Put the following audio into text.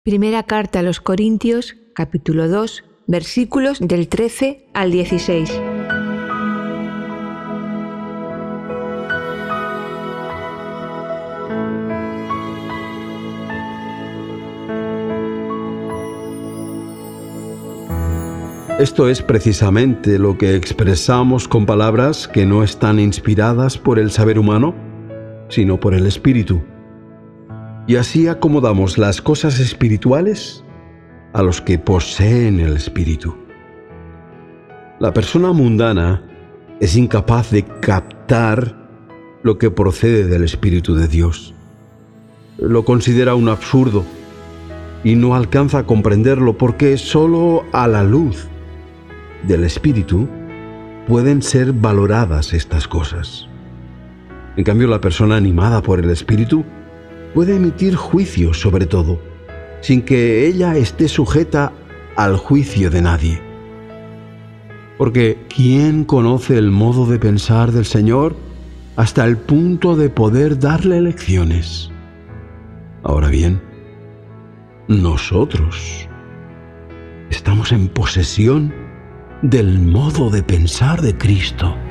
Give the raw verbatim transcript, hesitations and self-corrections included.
Primera carta a los Corintios, capítulo dos, versículos del trece al dieciséis. Esto es precisamente lo que expresamos con palabras que no están inspiradas por el saber humano, sino por el Espíritu. Y así acomodamos las cosas espirituales a los que poseen el Espíritu. La persona mundana es incapaz de captar lo que procede del Espíritu de Dios. Lo considera un absurdo y no alcanza a comprenderlo porque solo a la luz del Espíritu pueden ser valoradas estas cosas. En cambio, la persona animada por el Espíritu puede emitir juicio sobre todo, sin que ella esté sujeta al juicio de nadie. Porque ¿quién conoce el modo de pensar del Señor hasta el punto de poder darle lecciones? Ahora bien, nosotros estamos en posesión del modo de pensar de Cristo.